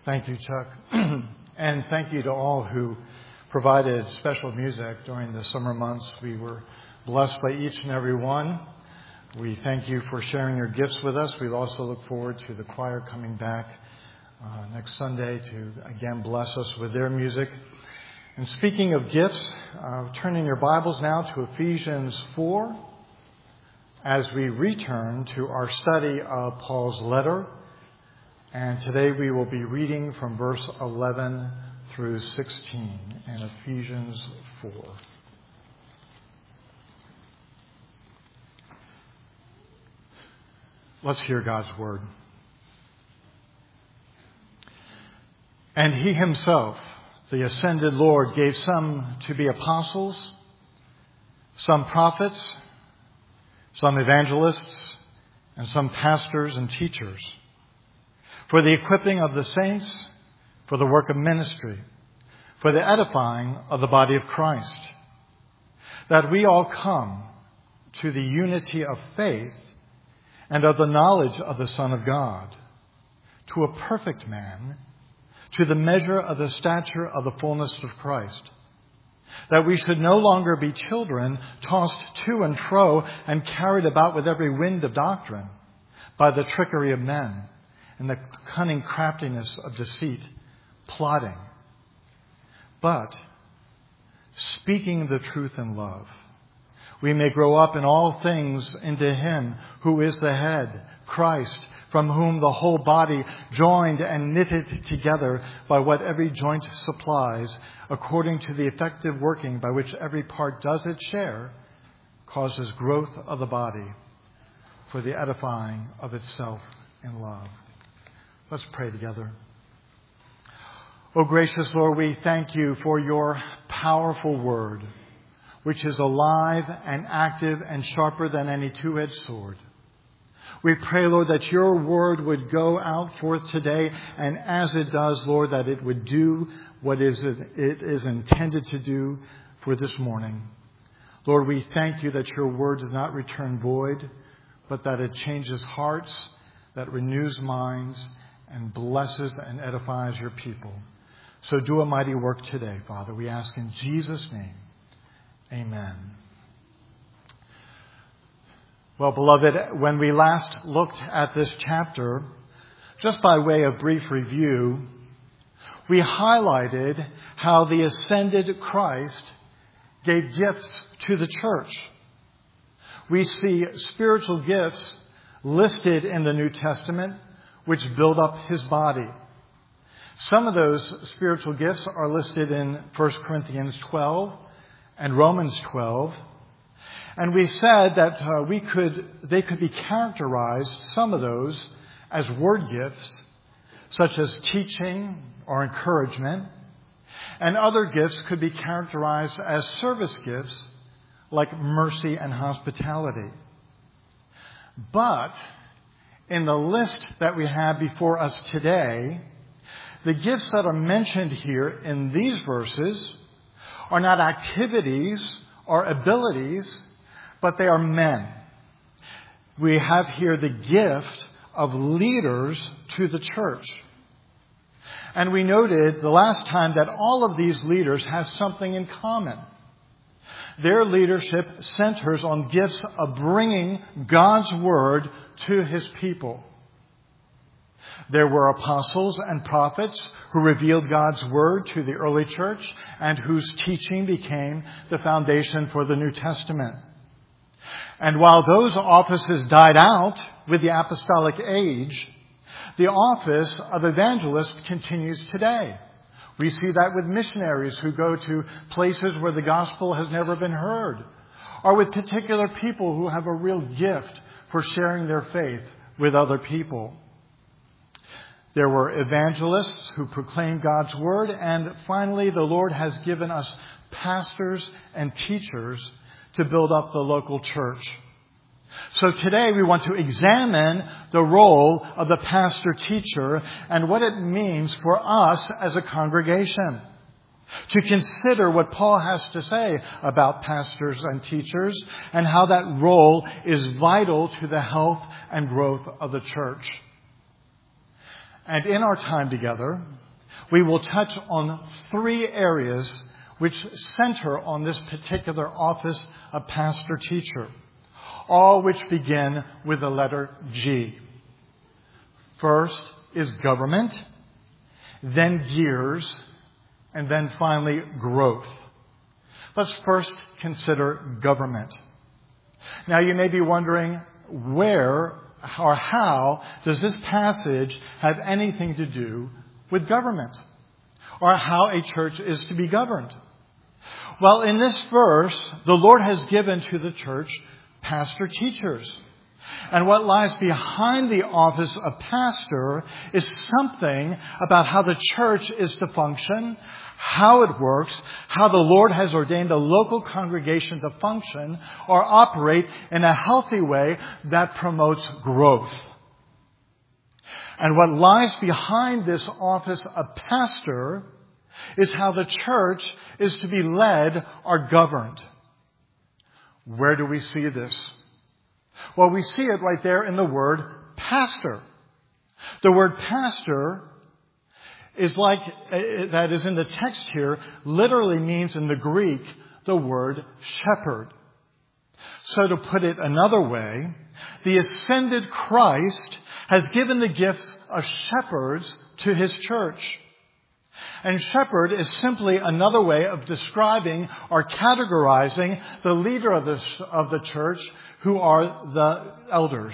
Thank you, Chuck. And thank you to all who provided special music during the summer months. We were blessed by each and every one. We thank you for sharing your gifts with us. We also look forward to the choir coming back next Sunday to again bless us with their music. And speaking of gifts, turn in your Bibles now to Ephesians 4 as we return to our study of Paul's letter. And today we will be reading from verse 11 through 16 in Ephesians 4. Let's hear God's word. And he himself, the ascended Lord, gave some to be apostles, some prophets, some evangelists, and some pastors and teachers, for the equipping of the saints, for the work of ministry, for the edifying of the body of Christ, that we all come to the unity of faith and of the knowledge of the Son of God, to a perfect man, to the measure of the stature of the fullness of Christ, that we should no longer be children tossed to and fro and carried about with every wind of doctrine by the trickery of men and the cunning craftiness of deceit, plotting, but speaking the truth in love, we may grow up in all things into him who is the head, Christ, from whom the whole body, joined and knitted together by what every joint supplies, according to the effective working by which every part does its share, causes growth of the body for the edifying of itself in love. Let's pray together. Oh, gracious Lord, we thank you for your powerful word, which is alive and active and sharper than any two-edged sword. We pray, Lord, that your word would go out forth today, and as it does, Lord, that it would do what it is intended to do for this morning. Lord, we thank you that your word does not return void, but that it changes hearts, that renews minds, and blesses and edifies your people. So do a mighty work today, Father. We ask in Jesus' name. Amen. Well, beloved, when we last looked at this chapter, just by way of brief review, we highlighted how the ascended Christ gave gifts to the church. We see spiritual gifts listed in the New Testament, which build up his body. Some of those spiritual gifts are listed in 1 Corinthians 12 and Romans 12. And we said that they could be characterized, some of those, as word gifts, such as teaching or encouragement. And other gifts could be characterized as service gifts, like mercy and hospitality. But in the list that we have before us today, the gifts that are mentioned here in these verses are not activities or abilities, but they are men. We have here the gift of leaders to the church. And we noted the last time that all of these leaders have something in common. Their leadership centers on gifts of bringing God's word to his people. There were apostles and prophets who revealed God's word to the early church and whose teaching became the foundation for the New Testament. And while those offices died out with the apostolic age, the office of evangelist continues today. We see that with missionaries who go to places where the gospel has never been heard, or with particular people who have a real gift for sharing their faith with other people. There were evangelists who proclaimed God's word, and finally the Lord has given us pastors and teachers to build up the local church. So today we want to examine the role of the pastor-teacher and what it means for us as a congregation. To consider what Paul has to say about pastors and teachers and how that role is vital to the health and growth of the church. And in our time together, we will touch on 3 areas which center on this particular office of pastor-teacher, all which begin with the letter G. First is government, then gears, and then finally growth. Let's first consider government. Now you may be wondering, where or how does this passage have anything to do with government, or how a church is to be governed? Well, in this verse, the Lord has given to the church pastor-teachers. And what lies behind the office of pastor is something about how the church is to function, how it works, how the Lord has ordained a local congregation to function or operate in a healthy way that promotes growth. And what lies behind this office of pastor is how the church is to be led or governed. Where do we see this? Well, we see it right there in the word pastor. The word pastor is that is in the text here, literally means in the Greek the word shepherd. So to put it another way, the ascended Christ has given the gifts of shepherds to his church. And shepherd is simply another way of describing or categorizing the leader of the church, who are the elders.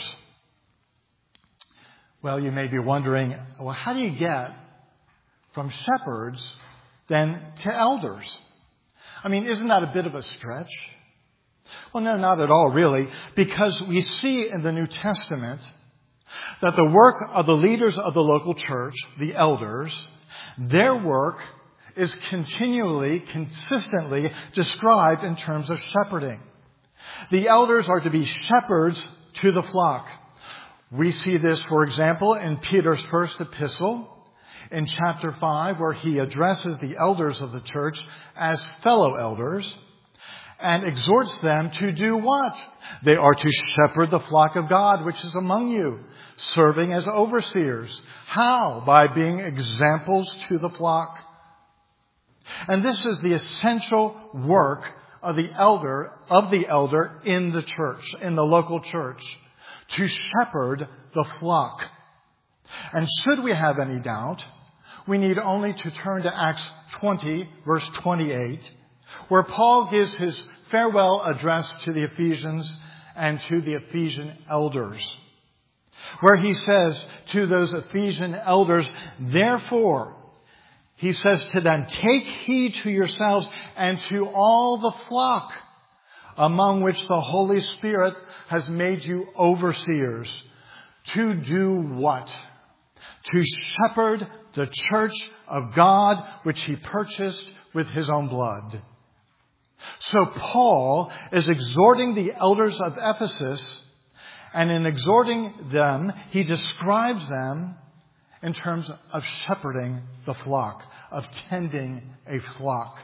Well, you may be wondering, well, how do you get from shepherds then to elders? I mean, isn't that a bit of a stretch? Well, no, not at all, really, because we see in the New Testament that the work of the leaders of the local church, the elders, their work is continually, consistently described in terms of shepherding. The elders are to be shepherds to the flock. We see this, for example, in Peter's first epistle, in chapter 5, where he addresses the elders of the church as fellow elders and exhorts them to do what? They are to shepherd the flock of God, which is among you, serving as overseers. How? By being examples to the flock. And this is the essential work of the elder in the church, in the local church, to shepherd the flock. And should we have any doubt, we need only to turn to Acts 20, verse 28, where Paul gives his farewell address to the Ephesians and to the Ephesian elders, where he says to those Ephesian elders, therefore, he says to them, take heed to yourselves and to all the flock among which the Holy Spirit has made you overseers. To do what? To shepherd the church of God, which he purchased with his own blood. So Paul is exhorting the elders of Ephesus, and in exhorting them, he describes them in terms of shepherding the flock, of tending a flock.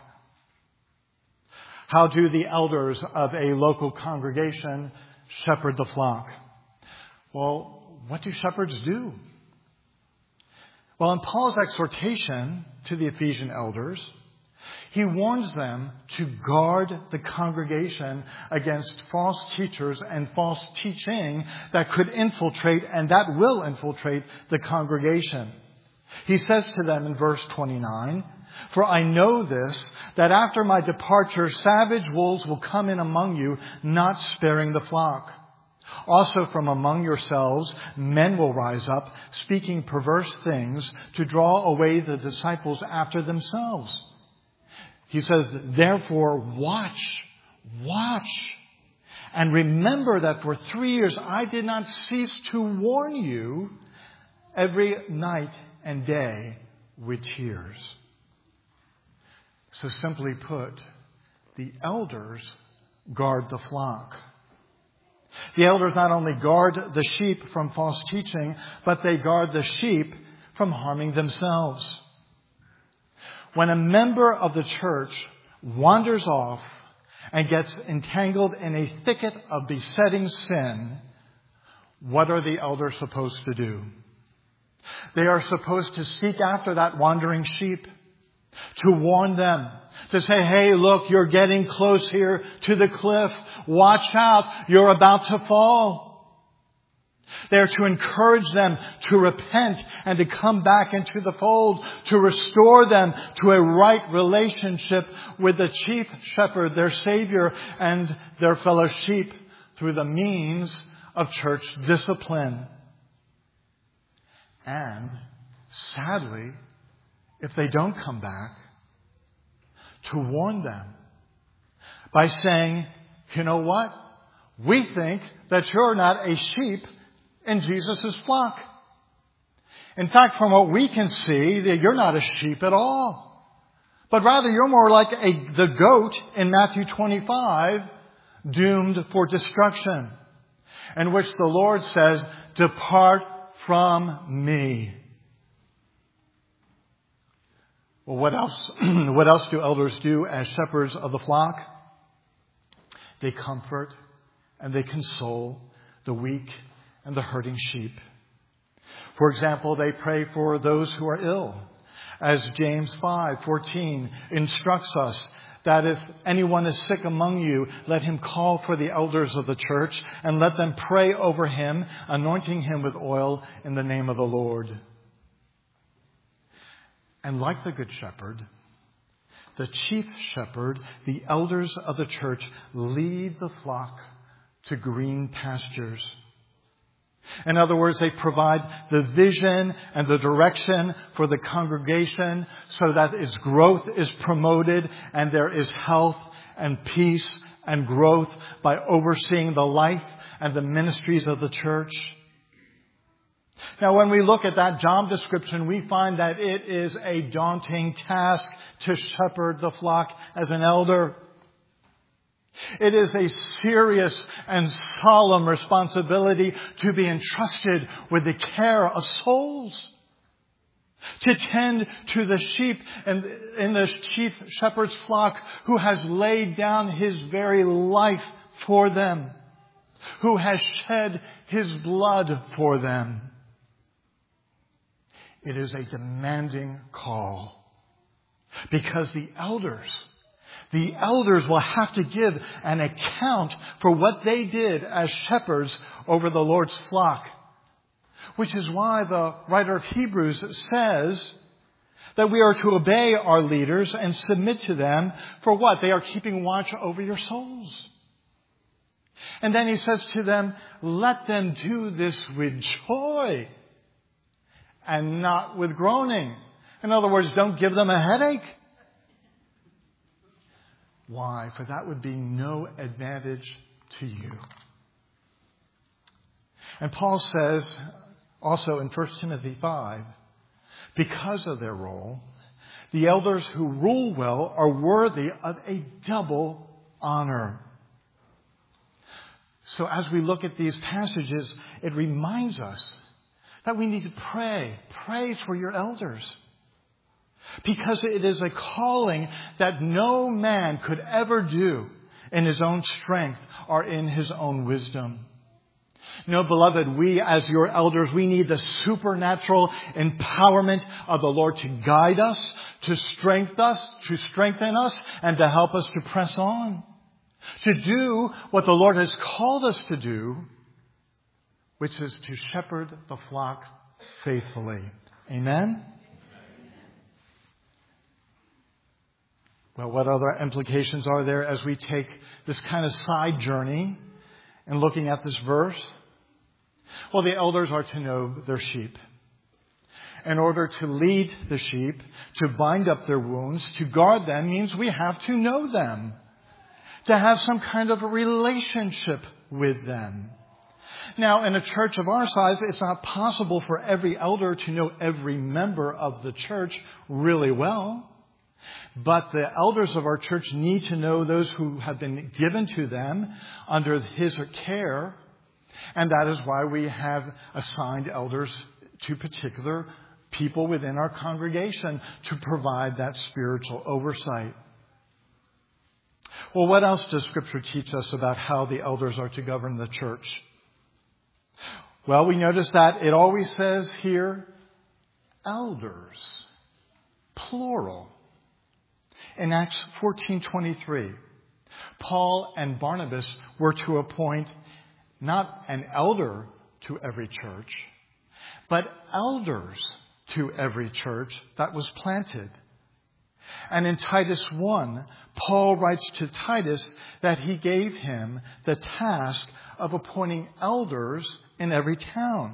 How do the elders of a local congregation shepherd the flock? Well, what do shepherds do? Well, in Paul's exhortation to the Ephesian elders, he warns them to guard the congregation against false teachers and false teaching that could infiltrate and that will infiltrate the congregation. He says to them in verse 29, for I know this, that after my departure, savage wolves will come in among you, not sparing the flock. Also from among yourselves, men will rise up, speaking perverse things to draw away the disciples after themselves. He says, therefore, watch, and remember that for 3 years I did not cease to warn you every night and day with tears. So simply put, the elders guard the flock. The elders not only guard the sheep from false teaching, but they guard the sheep from harming themselves. When a member of the church wanders off and gets entangled in a thicket of besetting sin, what are the elders supposed to do? They are supposed to seek after that wandering sheep, to warn them, to say, hey, look, you're getting close here to the cliff. Watch out, you're about to fall. They are to encourage them to repent and to come back into the fold, to restore them to a right relationship with the chief shepherd, their Savior, and their fellow sheep through the means of church discipline. And sadly, if they don't come back, to warn them by saying, you know what? We think that you're not a sheep in Jesus' flock. In fact, from what we can see, you're not a sheep at all. But rather, you're more like the goat in Matthew 25, doomed for destruction, in which the Lord says, depart from me. Well, what else? What else do elders do as shepherds of the flock? They comfort and they console the weak and the hurting sheep. For example, they pray for those who are ill, as James 5:14 instructs us that if anyone is sick among you, let him call for the elders of the church and let them pray over him, anointing him with oil in the name of the Lord. And like the Good Shepherd, the chief shepherd, the elders of the church lead the flock to green pastures. In other words, they provide the vision and the direction for the congregation so that its growth is promoted and there is health and peace and growth by overseeing the life and the ministries of the church. Now, when we look at that job description, we find that it is a daunting task to shepherd the flock as an elder. It is a serious and solemn responsibility to be entrusted with the care of souls, to tend to the sheep in the chief shepherd's flock who has laid down his very life for them, who has shed his blood for them. It is a demanding call because the elders will have to give an account for what they did as shepherds over the Lord's flock. Which is why the writer of Hebrews says that we are to obey our leaders and submit to them for what? They are keeping watch over your souls. And then he says to them, let them do this with joy and not with groaning. In other words, don't give them a headache. Why? For that would be no advantage to you. And Paul says also in 1 Timothy 5, because of their role, the elders who rule well are worthy of a double honor. So as we look at these passages, it reminds us that we need to pray. Pray for your elders. Because it is a calling that no man could ever do in his own strength or in his own wisdom. No, beloved, we as your elders, we need the supernatural empowerment of the Lord to guide us, to strengthen us, and to help us to press on. To do what the Lord has called us to do, which is to shepherd the flock faithfully. Amen? Well, what other implications are there as we take this kind of side journey in looking at this verse? Well, the elders are to know their sheep. In order to lead the sheep, to bind up their wounds, to guard them, means we have to know them, to have some kind of a relationship with them. Now, in a church of our size, it's not possible for every elder to know every member of the church really well. But the elders of our church need to know those who have been given to them under his care. And that is why we have assigned elders to particular people within our congregation to provide that spiritual oversight. Well, what else does Scripture teach us about how the elders are to govern the church? Well, we notice that it always says here elders, plural. In Acts 14:23, Paul and Barnabas were to appoint not an elder to every church, but elders to every church that was planted. And in Titus 1, Paul writes to Titus that he gave him the task of appointing elders in every town.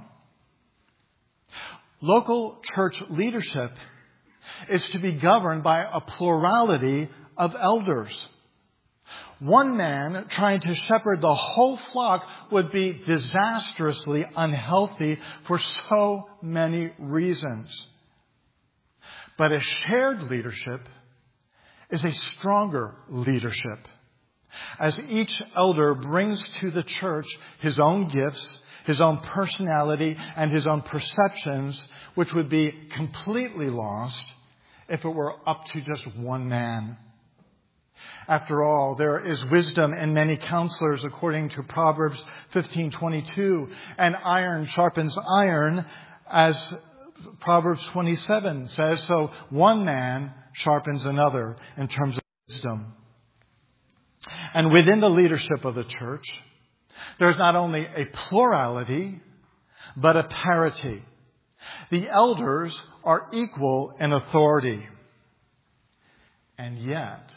Local church leadership is to be governed by a plurality of elders. One man trying to shepherd the whole flock would be disastrously unhealthy for so many reasons. But a shared leadership is a stronger leadership, as each elder brings to the church his own gifts, his own personality, and his own perceptions, which would be completely lost if it were up to just one man. After all, there is wisdom in many counselors, according to Proverbs 15:22, and iron sharpens iron, as Proverbs 27 says, so one man sharpens another in terms of wisdom. And within the leadership of the church, there's not only a plurality, but a parity. The elders are equal in authority. And yet,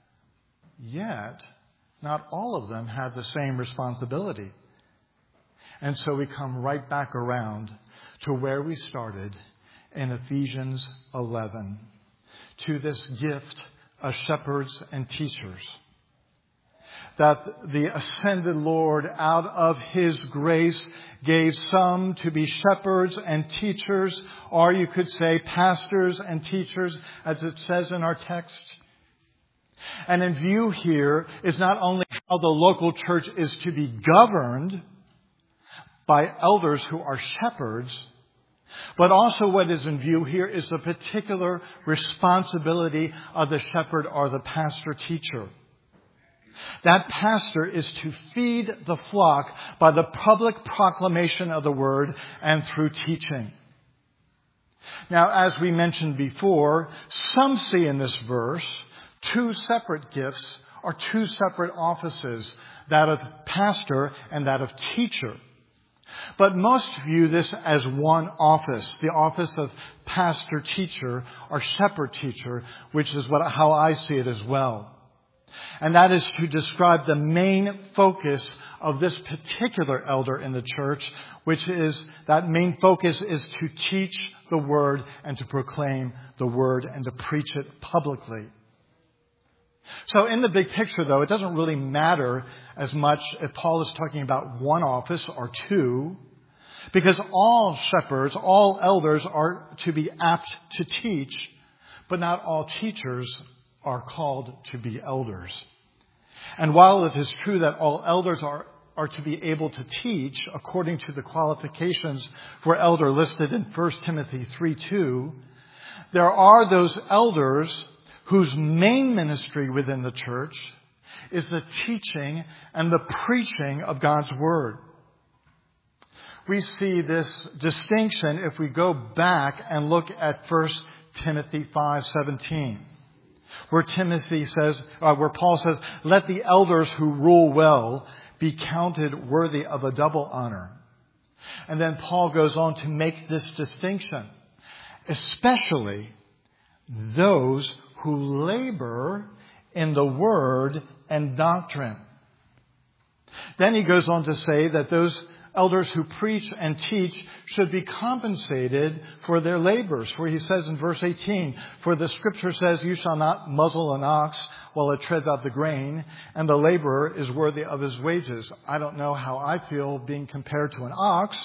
not all of them have the same responsibility. And so we come right back around to where we started in Ephesians 11, to this gift of shepherds and teachers. That the ascended Lord, out of His grace, gave some to be shepherds and teachers, or you could say pastors and teachers, as it says in our text. And in view here is not only how the local church is to be governed by elders who are shepherds, but also what is in view here is the particular responsibility of the shepherd or the pastor teacher. That pastor is to feed the flock by the public proclamation of the word and through teaching. Now, as we mentioned before, some see in this verse two separate gifts or two separate offices, that of pastor and that of teacher. But most view this as one office, the office of pastor-teacher or shepherd-teacher, which is how I see it as well. And that is to describe the main focus of this particular elder in the church, which is, that main focus is to teach the word and to proclaim the word and to preach it publicly. So in the big picture, though, it doesn't really matter as much if Paul is talking about one office or two, because all shepherds, all elders are to be apt to teach, but not all teachers are called to be elders. And while it is true that all elders are to be able to teach according to the qualifications for elder listed in 1 Timothy 3:2, there are those elders whose main ministry within the church is the teaching and the preaching of God's word. We see this distinction if we go back and look at 1 Timothy 5:17. Where Paul says, let the elders who rule well be counted worthy of a double honor. And then Paul goes on to make this distinction, especially those who labor in the word and doctrine. Then he goes on to say that those elders who preach and teach should be compensated for their labors. For he says in verse 18, for the scripture says, you shall not muzzle an ox while it treads out the grain, and the laborer is worthy of his wages. I don't know how I feel being compared to an ox,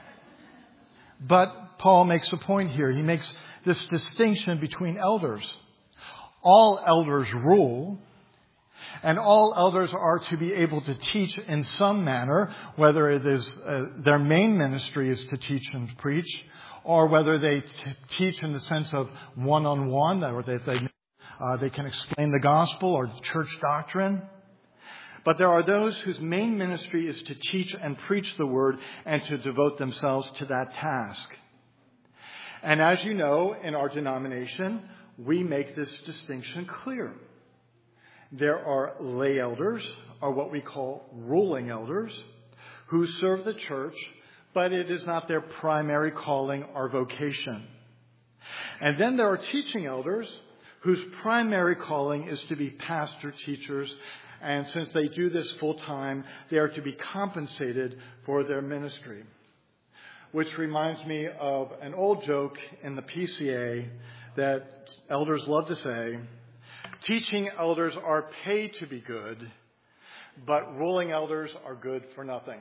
but Paul makes a point here. He makes this distinction between elders. All elders rule, and all elders are to be able to teach in some manner, whether it is their main ministry is to teach and preach, or whether they teach in the sense of one-on-one, or they can explain the gospel or church doctrine. But there are those whose main ministry is to teach and preach the word and to devote themselves to that task. And as you know, in our denomination, we make this distinction clear. There are lay elders, or what we call ruling elders, who serve the church, but it is not their primary calling or vocation. And then there are teaching elders whose primary calling is to be pastor teachers, and since they do this full time, they are to be compensated for their ministry. Which reminds me of an old joke in the PCA that elders love to say: teaching elders are paid to be good, but ruling elders are good for nothing.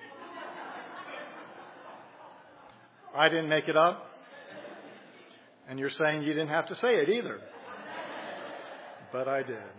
I didn't make it up, and you're saying you didn't have to say it either. But I did.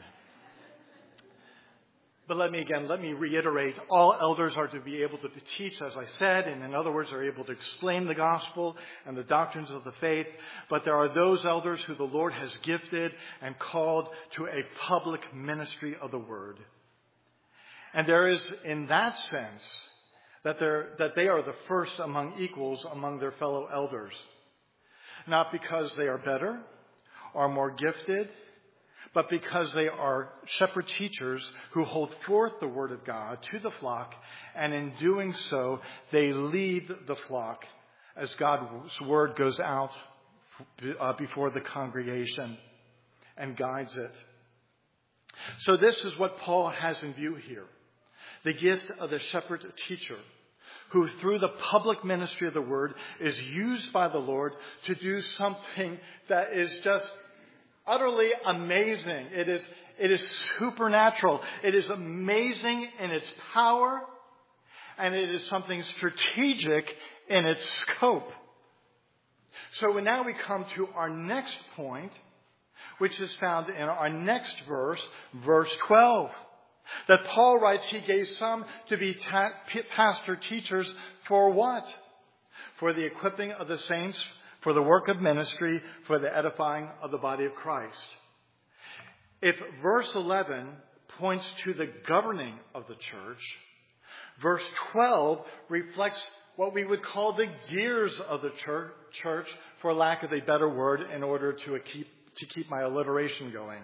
But let me reiterate, all elders are to be able to teach, as I said, and in other words, are able to explain the gospel and the doctrines of the faith. But there are those elders who the Lord has gifted and called to a public ministry of the word. And there is, in that sense, that they are the first among equals among their fellow elders. Not because they are better or more gifted, but because they are shepherd teachers who hold forth the word of God to the flock, and in doing so, they lead the flock as God's word goes out before the congregation and guides it. So this is what Paul has in view here: the gift of the shepherd teacher, who through the public ministry of the word is used by the Lord to do something that is just utterly amazing. It is supernatural. It is amazing in its power, and it is something strategic in its scope. So now we come to our next point, which is found in our next verse, verse 12. That Paul writes he gave some to be pastor teachers for what? For the equipping of the saints, for the work of ministry, for the edifying of the body of Christ. If verse 11 points to the governing of the church, verse 12 reflects what we would call the gears of the church, for lack of a better word, in order to keep my alliteration going.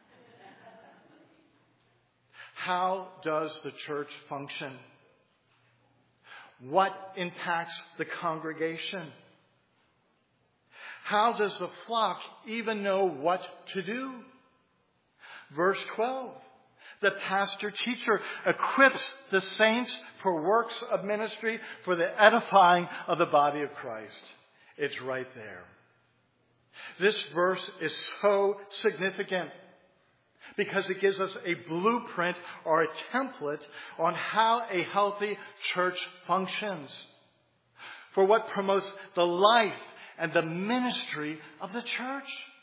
How does the church function? What impacts the congregation? How does the flock even know what to do? Verse 12. The pastor teacher equips the saints for works of ministry, for the edifying of the body of Christ. It's right there. This verse is so significant because it gives us a blueprint or a template on how a healthy church functions, for what promotes the life and the ministry of the church.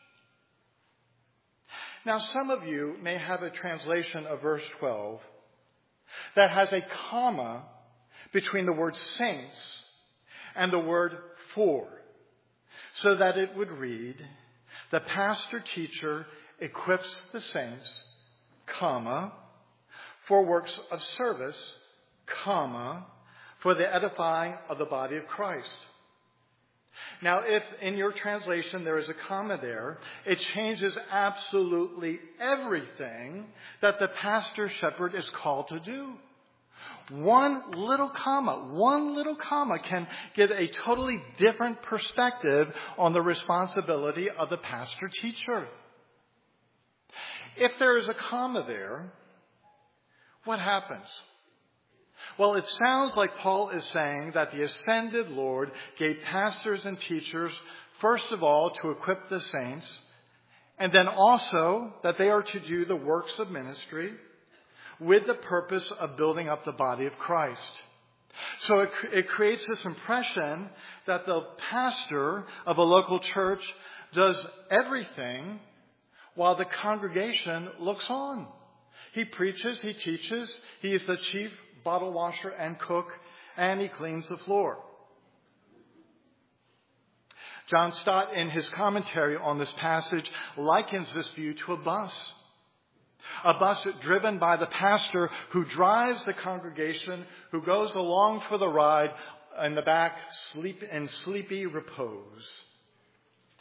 Now, some of you may have a translation of verse 12 that has a comma between the word saints and the word for, so that it would read, the pastor teacher equips the saints, comma, for works of service, comma, for the edifying of the body of Christ. Now, if in your translation there is a comma there, it changes absolutely everything that the pastor shepherd is called to do. One little comma can give a totally different perspective on the responsibility of the pastor teacher. If there is a comma there, what happens? Well, it sounds like Paul is saying that the ascended Lord gave pastors and teachers, first of all, to equip the saints, and then also that they are to do the works of ministry with the purpose of building up the body of Christ. So it creates this impression that the pastor of a local church does everything while the congregation looks on. He preaches, he teaches, he is the chief bottle washer and cook, and he cleans the floor. John Stott, in his commentary on this passage, likens this view to a bus driven by the pastor who drives the congregation, who goes along for the ride in the back in sleepy repose.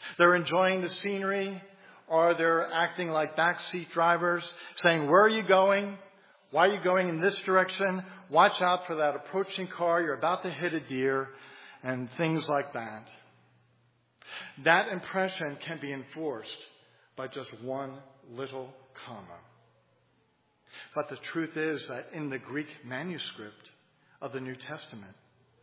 They're enjoying the scenery, or they're acting like backseat drivers, saying, where are you going? Why are you going in this direction? Watch out for that approaching car. You're about to hit a deer, and things like that. That impression can be enforced by just one little comma. But the truth is that in the Greek manuscript of the New Testament,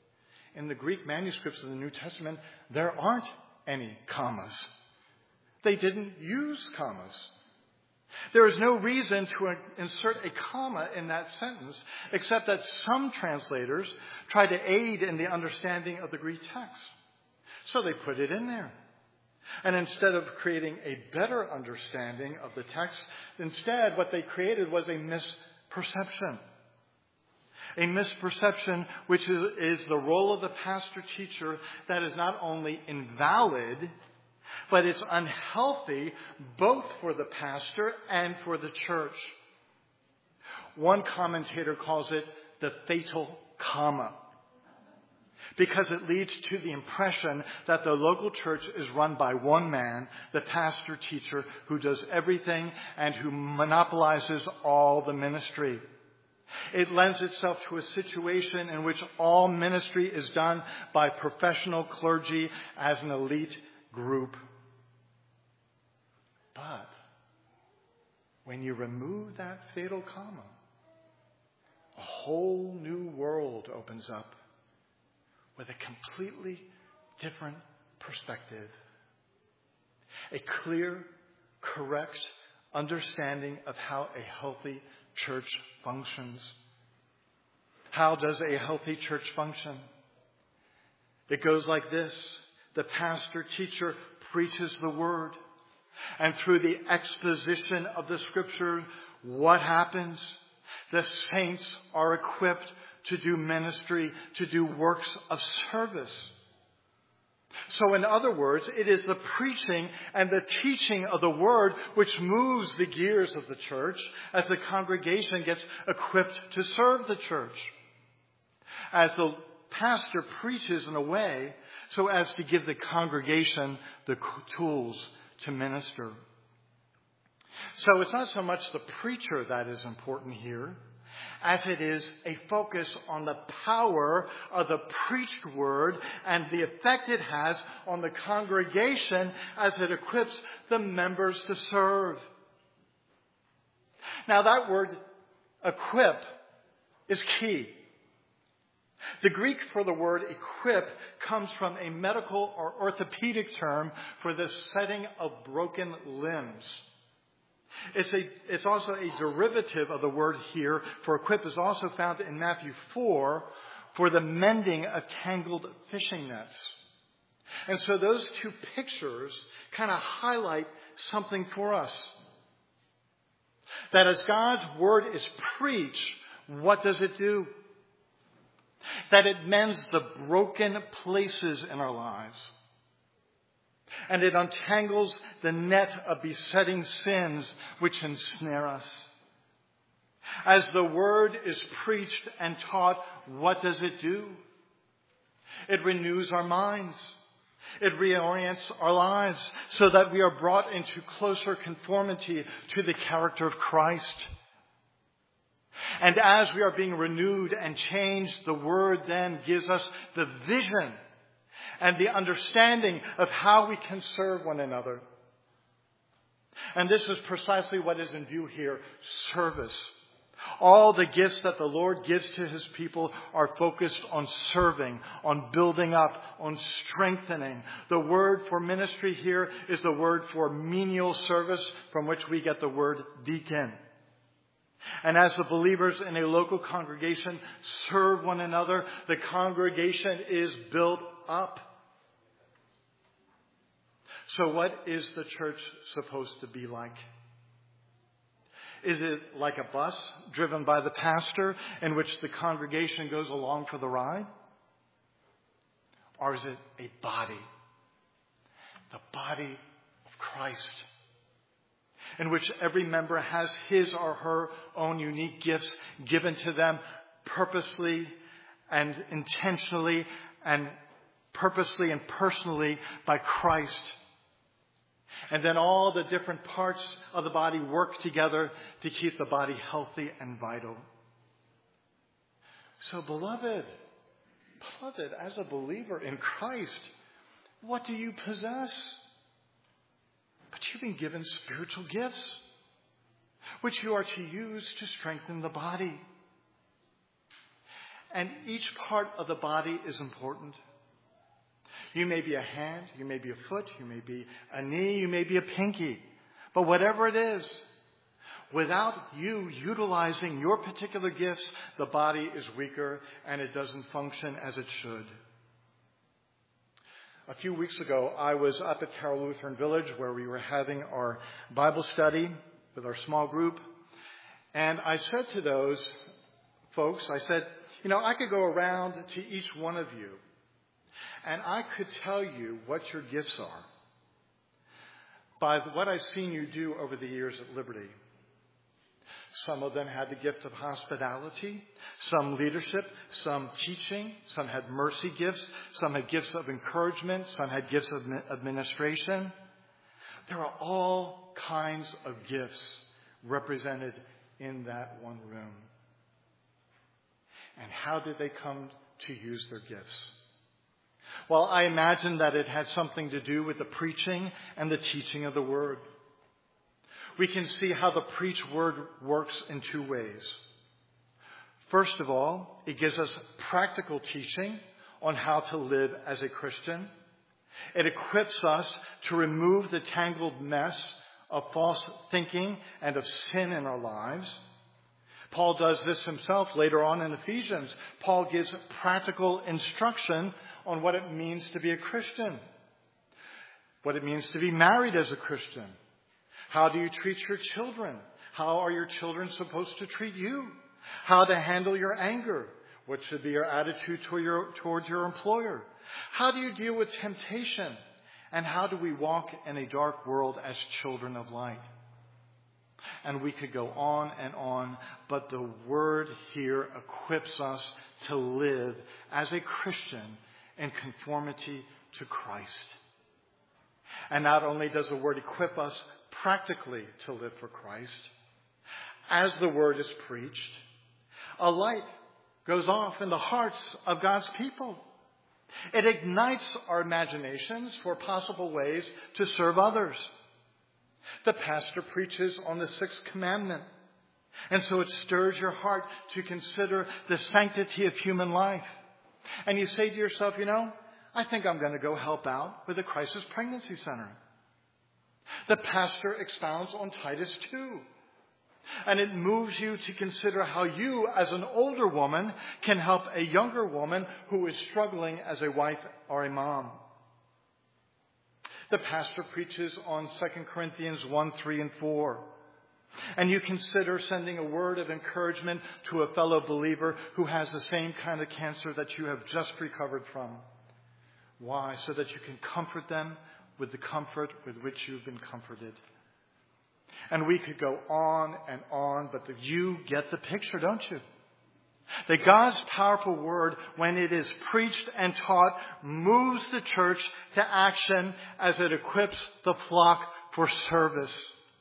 there aren't any commas. They didn't use commas. There is no reason to insert a comma in that sentence, except that some translators try to aid in the understanding of the Greek text. So they put it in there. And instead of creating a better understanding of the text, instead what they created was a misperception. A misperception which is the role of the pastor-teacher that is not only invalid, but it's unhealthy both for the pastor and for the church. One commentator calls it the fatal comma, because it leads to the impression that the local church is run by one man, the pastor-teacher, who does everything and who monopolizes all the ministry. It lends itself to a situation in which all ministry is done by professional clergy as an elite group. But when you remove that fatal comma, a whole new world opens up with a completely different perspective. A clear, correct understanding of how a healthy church functions. How does a healthy church function? It goes like this. The pastor-teacher preaches the word. And through the exposition of the scripture, what happens? The saints are equipped to do ministry, to do works of service. So in other words, it is the preaching and the teaching of the word which moves the gears of the church as the congregation gets equipped to serve the church. As the pastor preaches in a way so as to give the congregation the tools to minister. So it's not so much the preacher that is important here, as it is a focus on the power of the preached word and the effect it has on the congregation as it equips the members to serve. Now that word, equip, is key. The Greek for the word equip comes from a medical or orthopedic term for the setting of broken limbs. It's also a derivative of the word here for equip is also found in Matthew 4 for the mending of tangled fishing nets. And so those two pictures kind of highlight something for us. That as God's word is preached, what does it do? That it mends the broken places in our lives. And it untangles the net of besetting sins which ensnare us. As the word is preached and taught, what does it do? It renews our minds. It reorients our lives so that we are brought into closer conformity to the character of Christ. And as we are being renewed and changed, the word then gives us the vision and the understanding of how we can serve one another. And this is precisely what is in view here, service. All the gifts that the Lord gives to his people are focused on serving, on building up, on strengthening. The word for ministry here is the word for menial service, from which we get the word deacon. And as the believers in a local congregation serve one another, the congregation is built up. So what is the church supposed to be like? Is it like a bus driven by the pastor in which the congregation goes along for the ride? Or is it a body? The body of Christ, in which every member has his or her own unique gifts given to them purposely and intentionally and purposely and personally by Christ. And then all the different parts of the body work together to keep the body healthy and vital. So beloved, as a believer in Christ, what do you possess? But you've been given spiritual gifts, which you are to use to strengthen the body. And each part of the body is important. You may be a hand, you may be a foot, you may be a knee, you may be a pinky. But whatever it is, without you utilizing your particular gifts, the body is weaker and it doesn't function as it should. A few weeks ago, I was up at Carroll Lutheran Village where we were having our Bible study with our small group. And I said to those folks, I said, I could go around to each one of you and I could tell you what your gifts are by what I've seen you do over the years at Liberty. Some of them had the gift of hospitality, some leadership, some teaching, some had mercy gifts, some had gifts of encouragement, some had gifts of administration. There are all kinds of gifts represented in that one room. And how did they come to use their gifts? Well, I imagine that it had something to do with the preaching and the teaching of the Word. We can see how the preached Word works in two ways. First of all, it gives us practical teaching on how to live as a Christian. It equips us to remove the tangled mess of false thinking and of sin in our lives. Paul does this himself later on in Ephesians. Paul gives practical instruction on what it means to be a Christian, what it means to be married as a Christian. How do you treat your children? How are your children supposed to treat you? How to handle your anger? What should be your attitude towards your employer? How do you deal with temptation? And how do we walk in a dark world as children of light? And we could go on, but the Word here equips us to live as a Christian in conformity to Christ. And not only does the Word equip us practically to live for Christ, as the Word is preached, a light goes off in the hearts of God's people. It ignites our imaginations for possible ways to serve others. The pastor preaches on the sixth commandment, and so it stirs your heart to consider the sanctity of human life. And you say to yourself, I think I'm going to go help out with the Crisis Pregnancy Center. The pastor expounds on Titus 2. And it moves you to consider how you, as an older woman, can help a younger woman who is struggling as a wife or a mom. The pastor preaches on 2 Corinthians 1, 3, and 4. And you consider sending a word of encouragement to a fellow believer who has the same kind of cancer that you have just recovered from. Why? So that you can comfort them with the comfort with which you've been comforted. And we could go on, but you get the picture, don't you? That God's powerful Word, when it is preached and taught, moves the church to action as it equips the flock for service.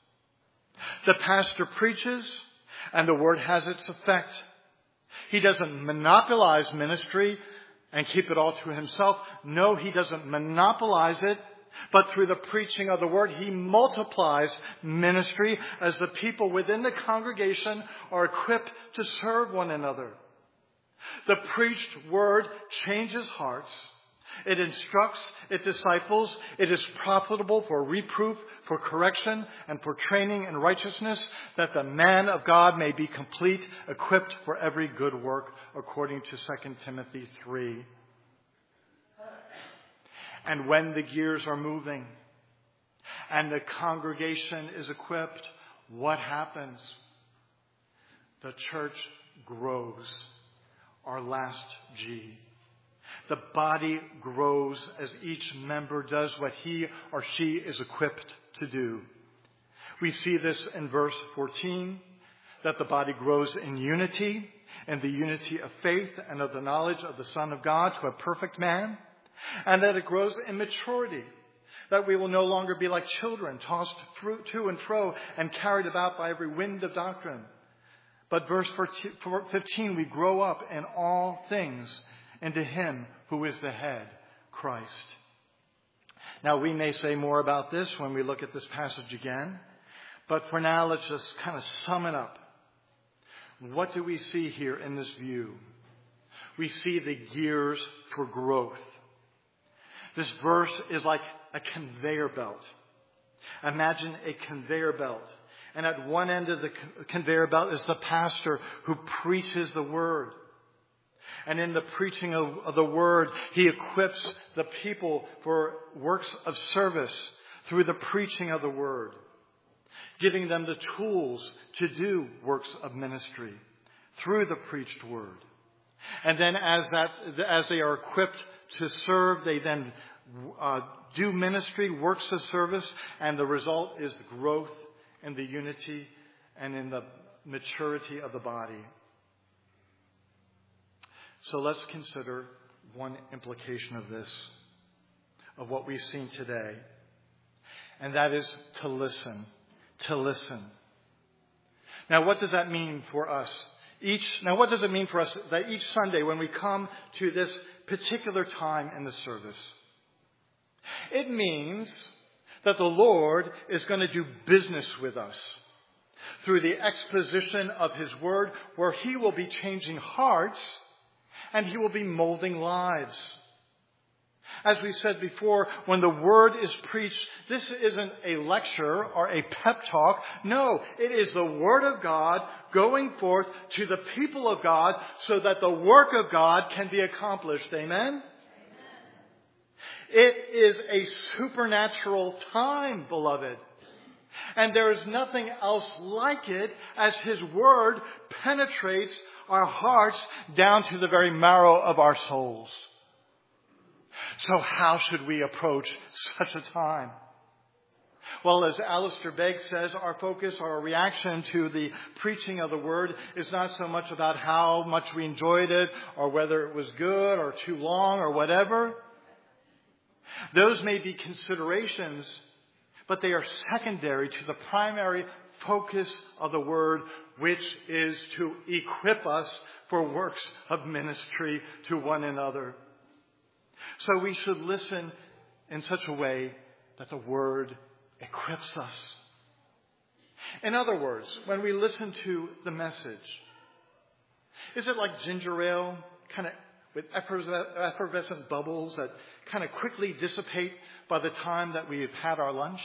The pastor preaches, and the Word has its effect. He doesn't monopolize ministry and keep it all to himself. No, he doesn't monopolize it. But through the preaching of the Word, he multiplies ministry as the people within the congregation are equipped to serve one another. The preached Word changes hearts. It instructs, it disciples, it is profitable for reproof, for correction, and for training in righteousness, that the man of God may be complete, equipped for every good work, according to 2 Timothy 3. And when the gears are moving and the congregation is equipped, what happens? The church grows. Our last G. The body grows as each member does what he or she is equipped to do. We see this in verse 14, that the body grows in unity, and the unity of faith and of the knowledge of the Son of God to a perfect man. And that it grows in maturity, That we will no longer be like children, tossed to and fro and carried about by every wind of doctrine. But verse 15, we grow up in all things into Him who is the head, Christ. Now, we may say more about this when we look at this passage again. But for now, let's just kind of sum it up. What do we see here in this view? We see the gears for growth. This verse is like a conveyor belt. Imagine a conveyor belt. And at one end of the conveyor belt is the pastor who preaches the word. And in the preaching of the word, he equips the people for works of service through the preaching of the word, giving them the tools to do works of ministry through the preached word. And then as they are equipped to serve, they then do ministry, works of service, and the result is growth in the unity and in the maturity of the body. So let's consider one implication of this, of what we've seen today, and that is to listen. To listen. Now, what does that mean for us? What does it mean for us that each Sunday when we come to this particular time in the service? It means that the Lord is going to do business with us through the exposition of His Word, where He will be changing hearts and He will be molding lives. As we said before, when the Word is preached, this isn't a lecture or a pep talk. No, it is the Word of God going forth to the people of God so that the work of God can be accomplished. Amen? It is a supernatural time, beloved. And there is nothing else like it as His Word penetrates our hearts down to the very marrow of our souls. So how should we approach such a time? Well, as Alistair Begg says, our focus, our reaction to the preaching of the Word is not so much about how much we enjoyed it or whether it was good or too long or whatever. Those may be considerations, but they are secondary to the primary focus of the Word, which is to equip us for works of ministry to one another. So we should listen in such a way that the Word equips us. In other words, when we listen to the message, is it like ginger ale, kind of with effervescent bubbles that kind of quickly dissipate by the time that we've had our lunch?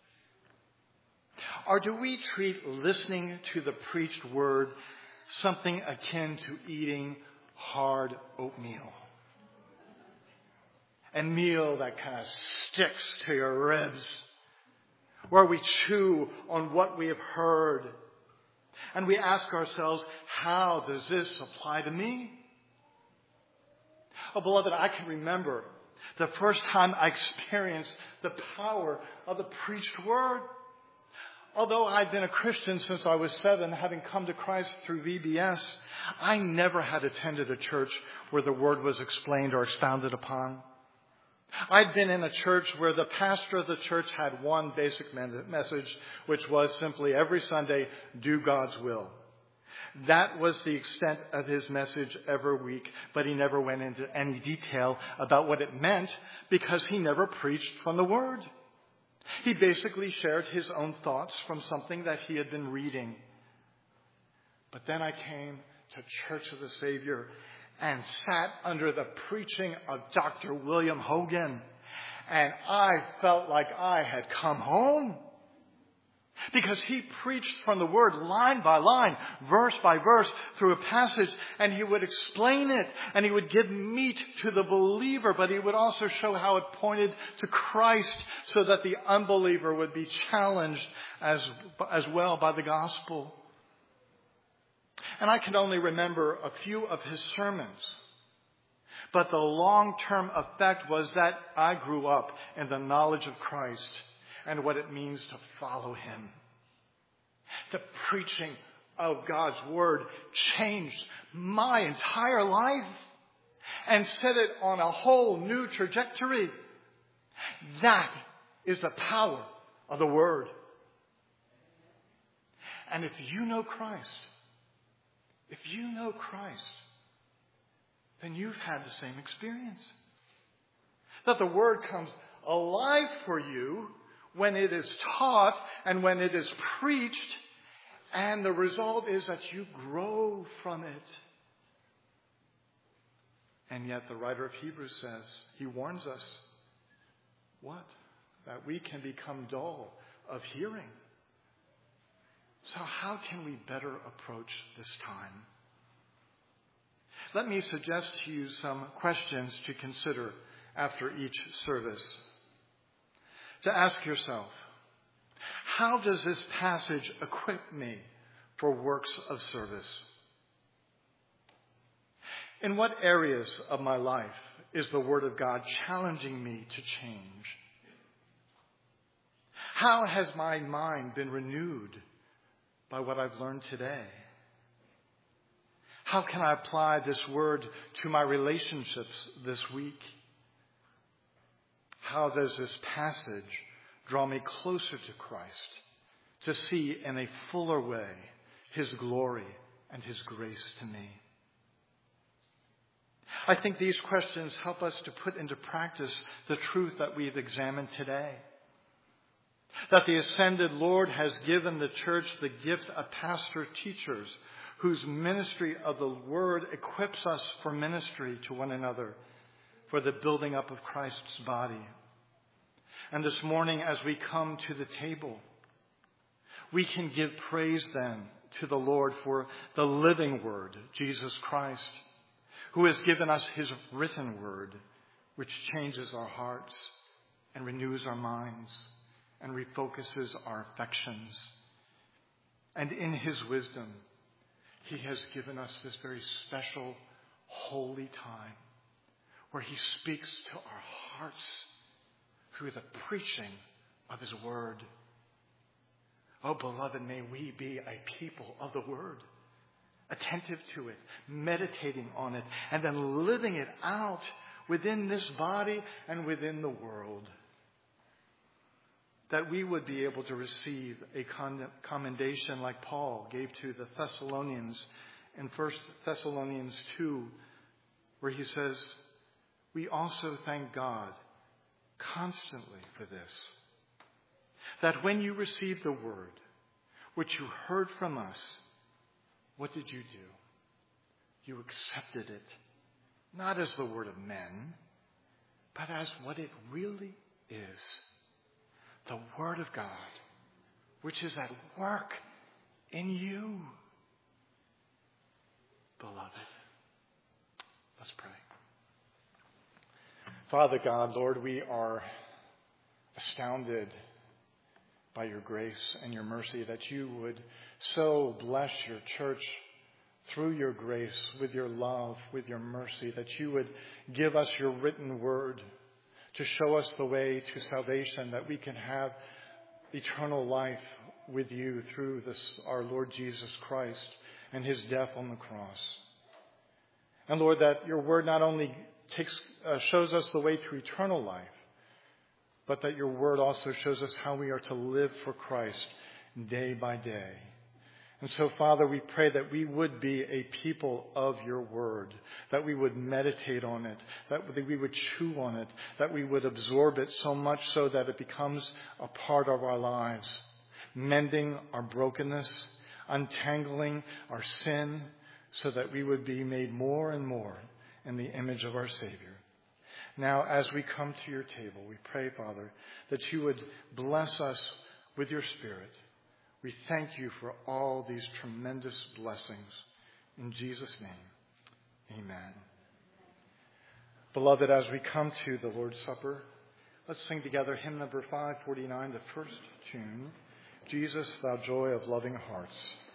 Or do we treat listening to the preached word something akin to eating hard oatmeal? A meal that kind of sticks to your ribs, where we chew on what we have heard. And we ask ourselves, how does this apply to me? Oh, beloved, I can remember the first time I experienced the power of the preached word. Although I've been a Christian since I was 7, having come to Christ through VBS, I never had attended a church where the word was explained or expounded upon. I'd been in a church where the pastor of the church had one basic message, which was simply every Sunday, do God's will. That was the extent of his message every week, but he never went into any detail about what it meant because he never preached from the Word. He basically shared his own thoughts from something that he had been reading. But then I came to Church of the Savior and sat under the preaching of Dr. William Hogan. And I felt like I had come home. Because he preached from the Word line by line, verse by verse, through a passage, and he would explain it, and he would give meat to the believer, but he would also show how it pointed to Christ so that the unbeliever would be challenged as well by the gospel. And I can only remember a few of his sermons. But the long-term effect was that I grew up in the knowledge of Christ and what it means to follow Him. The preaching of God's Word changed my entire life and set it on a whole new trajectory. That is the power of the Word. And if you know Christ, then you've had the same experience. That the Word comes alive for you when it is taught and when it is preached, and the result is that you grow from it. And yet the writer of Hebrews says, he warns us, what? That we can become dull of hearing. So how can we better approach this time? Let me suggest to you some questions to consider after each service. To ask yourself, how does this passage equip me for works of service? In what areas of my life is the Word of God challenging me to change? How has my mind been renewed by what I've learned today? How can I apply this Word to my relationships this week? How does this passage draw me closer to Christ to see in a fuller way His glory and His grace to me? I think these questions help us to put into practice the truth that we've examined today. That the ascended Lord has given the church the gift of pastor-teachers whose ministry of the Word equips us for ministry to one another, for the building up of Christ's body. And this morning, as we come to the table, we can give praise then to the Lord for the living Word, Jesus Christ, who has given us His written Word, which changes our hearts and renews our minds and refocuses our affections. And in His wisdom, He has given us this very special, holy time where He speaks to our hearts through the preaching of His Word. Oh, beloved, may we be a people of the Word, attentive to it, meditating on it, and then living it out within this body and within the world. That we would be able to receive a commendation like Paul gave to the Thessalonians in 1 Thessalonians 2, where he says, we also thank God constantly for this, that when you received the Word, which you heard from us, what did you do? You accepted it, not as the word of men, but as what it really is. The Word of God, which is at work in you. Beloved, let's pray. Father God, Lord, we are astounded by your grace and your mercy that you would so bless your church through your grace, with your love, with your mercy, that you would give us your written Word to show us the way to salvation, that we can have eternal life with you through our Lord Jesus Christ and His death on the cross. And Lord, that your Word not only shows us the way to eternal life, but that your Word also shows us how we are to live for Christ day by day. And so, Father, we pray that we would be a people of your Word, that we would meditate on it, that we would chew on it, that we would absorb it so much so that it becomes a part of our lives, mending our brokenness, untangling our sin, so that we would be made more and more in the image of our Savior. Now, as we come to your table, we pray, Father, that you would bless us with your Spirit. We thank you for all these tremendous blessings. In Jesus' name, amen. Beloved, as we come to the Lord's Supper, let's sing together hymn number 549, the first tune, Jesus, Thou Joy of Loving Hearts.